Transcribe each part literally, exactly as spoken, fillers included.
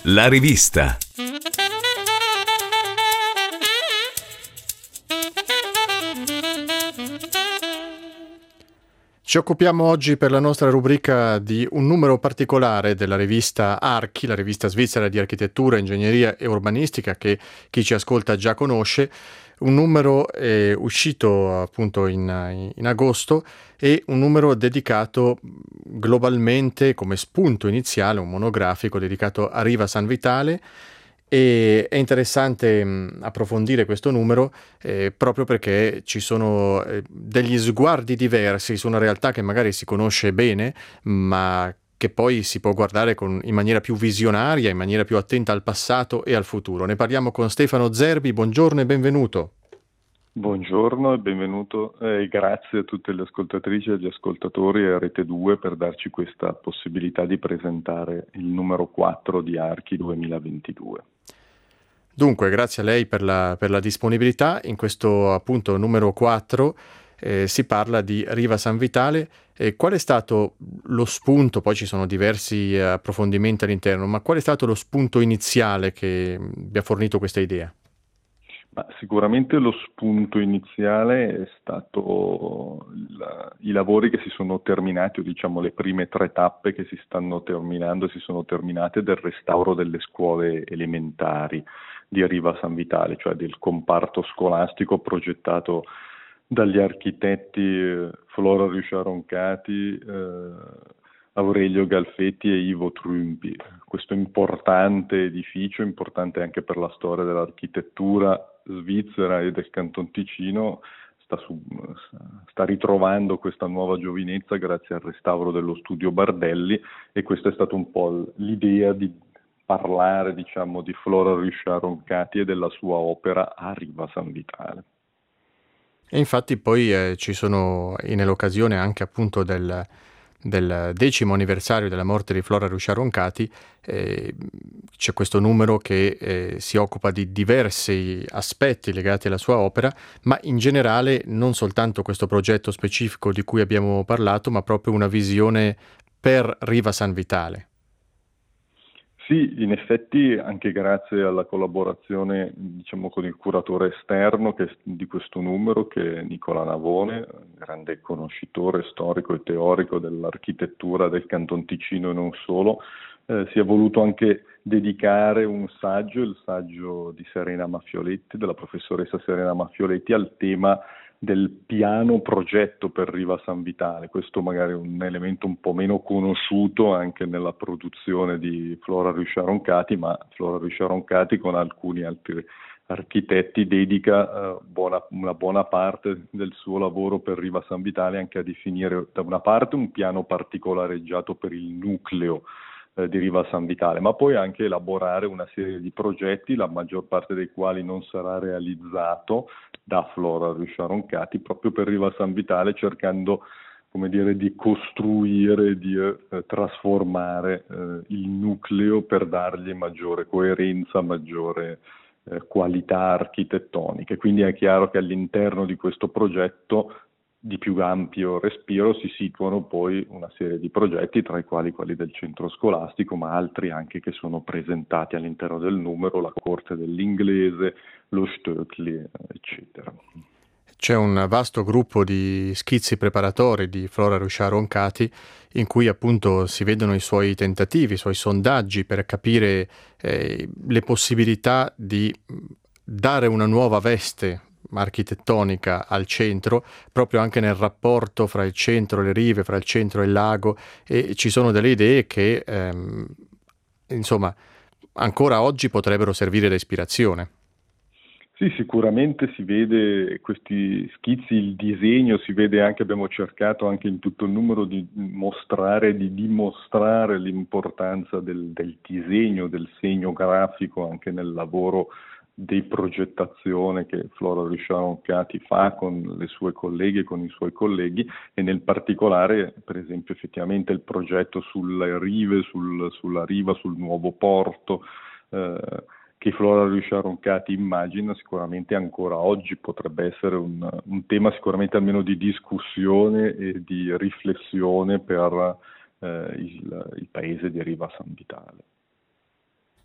La rivista. Ci occupiamo oggi per la nostra rubrica di un numero particolare della rivista Archi, la rivista svizzera di architettura, ingegneria e urbanistica, che chi ci ascolta già conosce. Un numero è uscito appunto in, in agosto e un numero dedicato globalmente come spunto iniziale, un monografico dedicato a Riva San Vitale. E è interessante mh, approfondire questo numero eh, proprio perché ci sono eh, degli sguardi diversi su una realtà che magari si conosce bene, ma che poi si può guardare con, in maniera più visionaria, in maniera più attenta al passato e al futuro. Ne parliamo con Stefano Zerbi, buongiorno e benvenuto. Buongiorno e benvenuto e grazie a tutte le ascoltatrici e agli ascoltatori e a Rete due per darci questa possibilità di presentare il numero quattro di Archi duemilaventidue. Dunque, grazie a lei per la, per la disponibilità. In questo appunto numero quattro eh, si parla di Riva San Vitale. Eh, qual è stato lo spunto? Poi ci sono diversi eh, approfondimenti all'interno, ma qual è stato lo spunto iniziale che vi ha fornito questa idea? Ma sicuramente lo spunto iniziale è stato il, i lavori che si sono terminati, o diciamo le prime tre tappe che si stanno terminando e si sono terminate del restauro delle scuole elementari di Riva San Vitale, cioè del comparto scolastico progettato dagli architetti eh, Flora Riuscia-Roncati, eh, Aurelio Galfetti e Ivo Trumpi. Questo importante edificio, importante anche per la storia dell'architettura svizzera e del Canton Ticino, sta, su, sta ritrovando questa nuova giovinezza grazie al restauro dello studio Bardelli, e questa è stata un po' l'idea di parlare, diciamo, di Flora Riuscia-Roncati e della sua opera a Riva San Vitale. E infatti poi eh, ci sono, nell'occasione anche appunto del, del decimo anniversario della morte di Flora Riuscia-Roncati, eh, c'è questo numero che eh, si occupa di diversi aspetti legati alla sua opera, ma in generale non soltanto questo progetto specifico di cui abbiamo parlato, ma proprio una visione per Riva San Vitale. Sì, in effetti anche grazie alla collaborazione, diciamo, con il curatore esterno che, di questo numero, che è Nicola Navone, grande conoscitore storico e teorico dell'architettura del Canton Ticino e non solo, eh, si è voluto anche dedicare un saggio, il saggio di Serena Maffioletti, della professoressa Serena Maffioletti, al tema del piano progetto per Riva San Vitale. Questo magari è un elemento un po' meno conosciuto anche nella produzione di Flora Riuscia-Roncati, ma Flora Riuscia-Roncati con alcuni altri architetti dedica eh, buona, una buona parte del suo lavoro per Riva San Vitale anche a definire da una parte un piano particolareggiato per il nucleo di Riva San Vitale, ma poi anche elaborare una serie di progetti, la maggior parte dei quali non sarà realizzato da Flora Riuscia-Roncati, proprio per Riva San Vitale, cercando, come dire, di costruire, di eh, trasformare eh, il nucleo per dargli maggiore coerenza, maggiore eh, qualità architettonica. Quindi è chiaro che all'interno di questo progetto di più ampio respiro si situano poi una serie di progetti, tra i quali quelli del centro scolastico, ma altri anche che sono presentati all'interno del numero, la corte dell'inglese, lo Stöckli, eccetera. C'è un vasto gruppo di schizzi preparatori di Flora Riuscia-Roncati in cui appunto si vedono i suoi tentativi, i suoi sondaggi per capire eh, le possibilità di dare una nuova veste architettonica al centro, proprio anche nel rapporto fra il centro e le rive, fra il centro e il lago, e ci sono delle idee che ehm, insomma ancora oggi potrebbero servire da ispirazione. Sì, sicuramente si vede questi schizzi, il disegno, si vede anche, abbiamo cercato anche in tutto il numero di mostrare, di dimostrare l'importanza del, del disegno, del segno grafico anche nel lavoro di progettazione che Flora Riuscia-Roncati fa con le sue colleghe e con i suoi colleghi, e nel particolare, per esempio, effettivamente il progetto sulle rive, sul, sulla riva, sul nuovo porto, eh, che Flora Riuscia-Roncati immagina, sicuramente ancora oggi potrebbe essere un, un tema sicuramente almeno di discussione e di riflessione per eh, il, il paese di Riva San Vitale.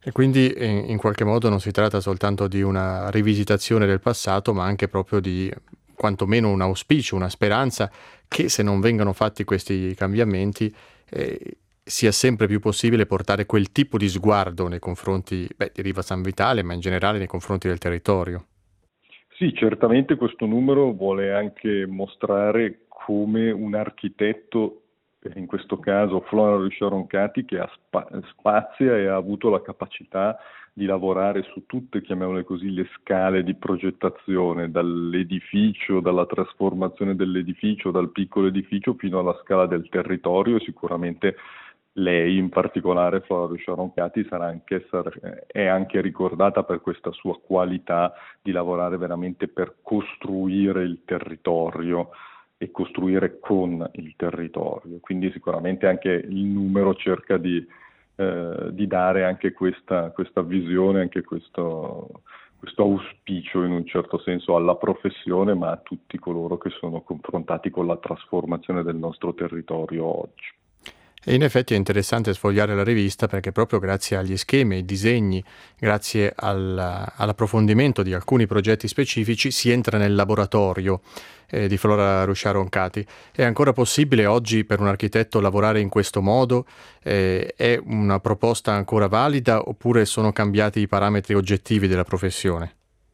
E quindi in, in qualche modo non si tratta soltanto di una rivisitazione del passato, ma anche proprio di quantomeno un auspicio, una speranza che se non vengono fatti questi cambiamenti eh, sia sempre più possibile portare quel tipo di sguardo nei confronti beh, di Riva San Vitale, ma in generale nei confronti del territorio. Sì, certamente questo numero vuole anche mostrare come un architetto, eh, in questo caso Flora Lucia Roncati, che ha spa- spazia e ha avuto la capacità di lavorare su tutte, chiamiamole così, le scale di progettazione, dall'edificio, dalla trasformazione dell'edificio, dal piccolo edificio fino alla scala del territorio. Sicuramente lei in particolare, Flora Lucia Roncati, sarà anche, è anche ricordata per questa sua qualità di lavorare veramente per costruire il territorio e costruire con il territorio. Quindi sicuramente anche il numero cerca di, eh, di dare anche questa, questa visione, anche questo, questo auspicio in un certo senso alla professione, ma a tutti coloro che sono confrontati con la trasformazione del nostro territorio oggi. E in effetti è interessante sfogliare la rivista perché proprio grazie agli schemi, ai disegni, grazie al, all'approfondimento di alcuni progetti specifici si entra nel laboratorio eh, di Flora Ruscia Roncati. È ancora possibile oggi per un architetto lavorare in questo modo? Eh, è una proposta ancora valida oppure sono cambiati i parametri oggettivi della professione?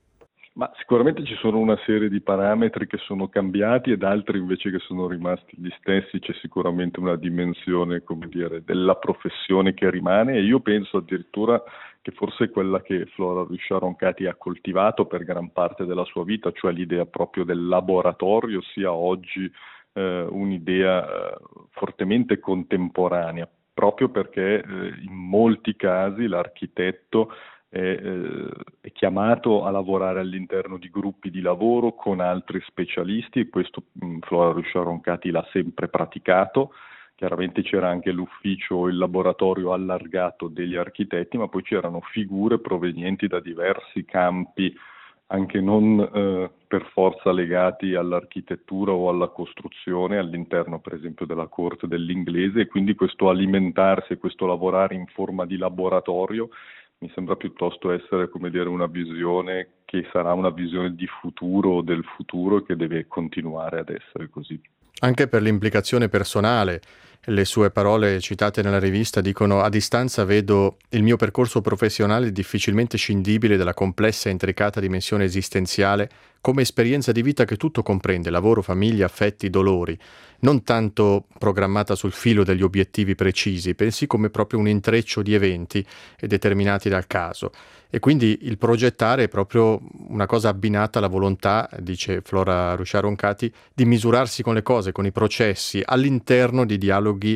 Ma sicuramente ci sono una serie di parametri che sono cambiati ed altri invece che sono rimasti gli stessi. C'è sicuramente una dimensione, come dire, della professione che rimane, e io penso addirittura che forse è quella che Flora Ruscia Roncati ha coltivato per gran parte della sua vita, cioè l'idea proprio del laboratorio, sia oggi eh, un'idea eh, fortemente contemporanea, proprio perché eh, in molti casi l'architetto È, eh, è chiamato a lavorare all'interno di gruppi di lavoro con altri specialisti, e questo mh, Flora Ruscia Roncati l'ha sempre praticato. Chiaramente c'era anche l'ufficio o il laboratorio allargato degli architetti, ma poi c'erano figure provenienti da diversi campi, anche non eh, per forza legati all'architettura o alla costruzione, all'interno per esempio della corte dell'Inglese, e quindi questo alimentarsi e questo lavorare in forma di laboratorio mi sembra piuttosto essere, come dire, una visione che sarà una visione di futuro, del futuro, e che deve continuare ad essere così. Anche per l'implicazione personale, le sue parole citate nella rivista dicono: a distanza vedo il mio percorso professionale difficilmente scindibile dalla complessa e intricata dimensione esistenziale come esperienza di vita che tutto comprende, lavoro, famiglia, affetti, dolori, non tanto programmata sul filo degli obiettivi precisi, bensì come proprio un intreccio di eventi determinati dal caso. E quindi il progettare è proprio una cosa abbinata alla volontà, dice Flora Ruscia Roncati, di misurarsi con le cose, con i processi, all'interno di dialoghi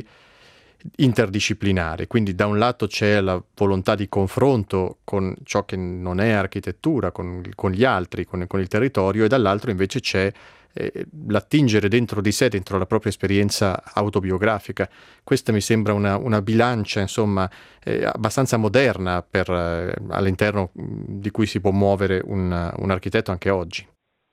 interdisciplinari. Quindi da un lato c'è la volontà di confronto con ciò che non è architettura, con, con gli altri, con, con il territorio, e dall'altro invece c'è eh, l'attingere dentro di sé, dentro la propria esperienza autobiografica. Questa mi sembra una, una bilancia, insomma, eh, abbastanza moderna per, eh, all'interno di cui si può muovere un, un architetto anche oggi.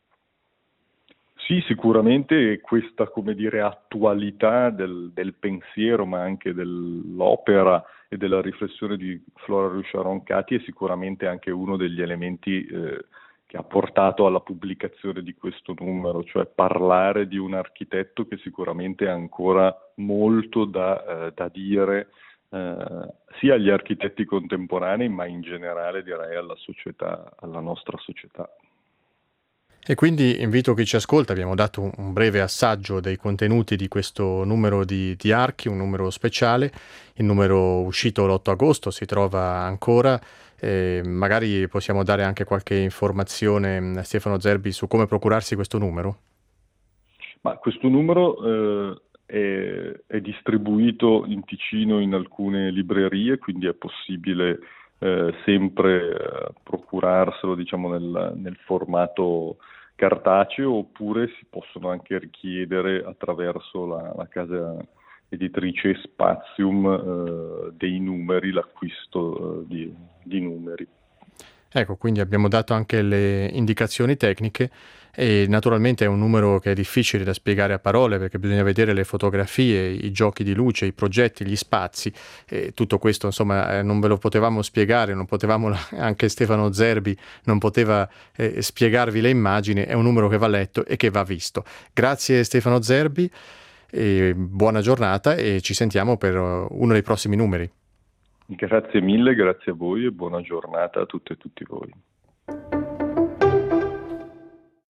Sì, sicuramente questa, come dire, attualità del, del pensiero, ma anche dell'opera e della riflessione di Flora Ruscia Roncati è sicuramente anche uno degli elementi eh, che ha portato alla pubblicazione di questo numero, cioè parlare di un architetto che sicuramente ha ancora molto da, eh, da dire eh, sia agli architetti contemporanei, ma in generale direi alla società, alla nostra società. E quindi invito chi ci ascolta, abbiamo dato un, un breve assaggio dei contenuti di questo numero di, di Archi, un numero speciale, il numero uscito l'otto agosto si trova ancora, eh, magari possiamo dare anche qualche informazione, Stefano Zerbi, su come procurarsi questo numero? Ma questo numero eh, è, è distribuito in Ticino in alcune librerie, quindi è possibile eh, sempre eh, procurarselo, diciamo, nel, nel formato cartaceo, oppure si possono anche richiedere attraverso la, la casa editrice Spazium eh, dei numeri, l'acquisto eh, di, di numeri. Ecco, quindi abbiamo dato anche le indicazioni tecniche e naturalmente è un numero che è difficile da spiegare a parole perché bisogna vedere le fotografie, i giochi di luce, i progetti, gli spazi e tutto questo insomma eh, non ve lo potevamo spiegare, non potevamo, anche Stefano Zerbi non poteva eh, spiegarvi le immagini, è un numero che va letto e che va visto. Grazie Stefano Zerbi, e buona giornata e ci sentiamo per uh, uno dei prossimi numeri. Grazie mille, grazie a voi e buona giornata a tutte e tutti voi.